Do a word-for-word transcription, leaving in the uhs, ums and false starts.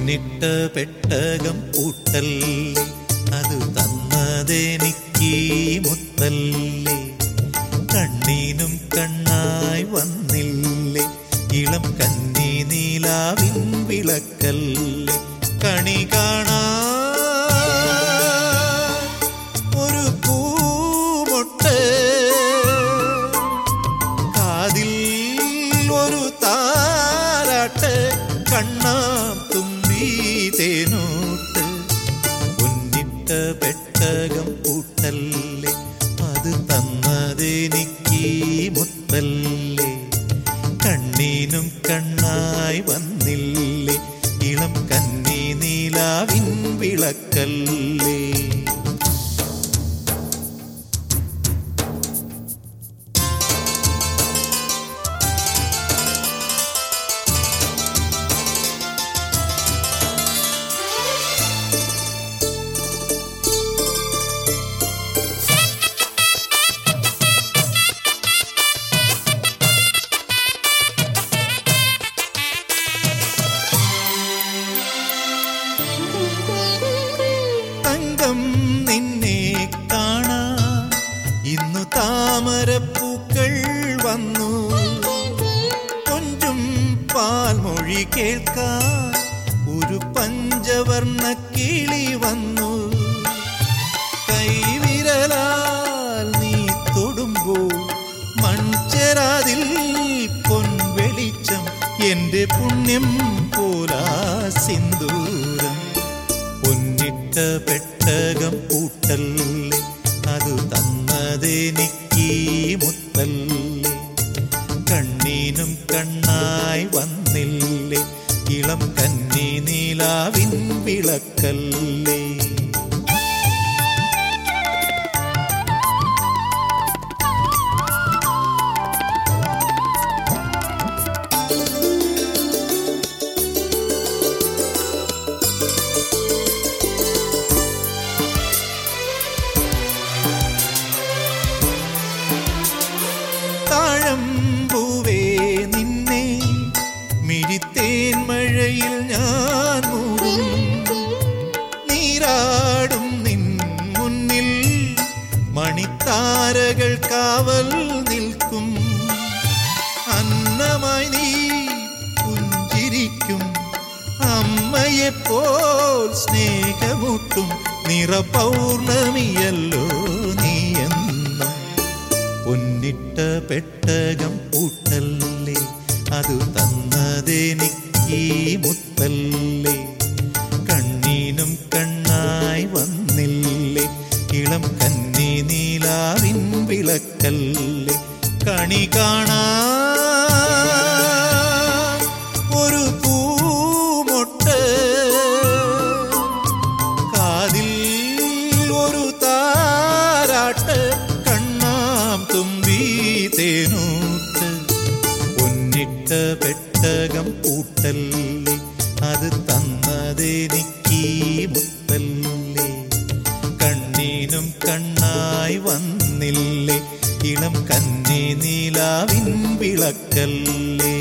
പൊന്നിട്ട പെട്ടകം പൂട്ടല്ലേ, അത് തന്നതെനിക്കീ മുത്തല്ലേ. കണ്ണീനും കണ്ണായി വന്നില്ലേ, ഇളം കന്നി നീലാവിൻ വിളക്കല്ലേ. കണി കാണാ ഒരു പൂമൊട്ട്, കാതിൽ ഒരു താരാട്ട്, കണ്ണാം തുമ്പി തേനൂട്ട്. പൊന്നിട്ട പെട്ടകം പൂട്ടല്ലേ, അത് തന്നതെനിക്കീ മുത്തല്ലേ. കണ്ണീനും കണ്ണായി വന്നില്ലേ, ഇളം കന്നി നീലാവിൻ വിളക്കല്ലേ. നിന്നെ കാണാൻ ഇന്നു താമരപ്പൂക്കൾ വന്നു, കൊഞ്ചും പാൽമൊഴി കേൾക്കാൻ ഒരു പഞ്ചവർണ്ണ കിളി വന്നു. കൈവിരലാൽ നീ തൊടുമ്പോൾ മൺചെരാതിൽ പൊൻവെളിച്ചം, എന്റെ പുണ്യം പോലാ സിന്ദൂരം. പൊന്നിട്ട പെട്ടകം പൂട്ടല്ലേ, അത് തന്നതെനിക്കീ മുത്തല്ലേ. കണ്ണീനും കണ്ണായി വന്നില്ലേ, ഇളം കന്നി നീലാവിൻ വിളക്കല്ലേ. താഴമ്പൂവേ നിന്നെ മിഴിത്തേൻ മഴയിൽ ഞാൻ മൂടും, നീരാടും നിൻ മുന്നിൽ മണിത്താരകൾ കാവൽ നിൽക്കും. അന്നമായി നീ പുഞ്ചിരിക്കും, അമ്മയെപ്പോൽ സ്നേഹമൂട്ടും നിറപൗർണമിയല്ലോ നീയെന്നും. പൊന്നിട്ട പെട്ടകം പൂട്ടല്ലേ, അത് തന്നതെനിക്കീ മുത്തല്ലേ. കണ്ണീനും കണ്ണായി വന്നില്ലേ, ഇളം കന്നി നീലാവിൻ വിളക്കല്ലേ. കണി കാണാ ഒരു പൂമൊട്ട്, കാതിൽ ഒരു താരാട്ട്, കണ്ണാം തുമ്പി തേനൂട്ട്. പൊന്നിട്ട പെട്ടകം പൂട്ടല്ലേ, അത് തന്നതെനിക്കീ മുത്തല്ലേ. കണ്ണീനും കണ്ണായി വന്നില്ലേ, ഇളം കന്നി നീലാവിൻ വിളക്കല്ലേ.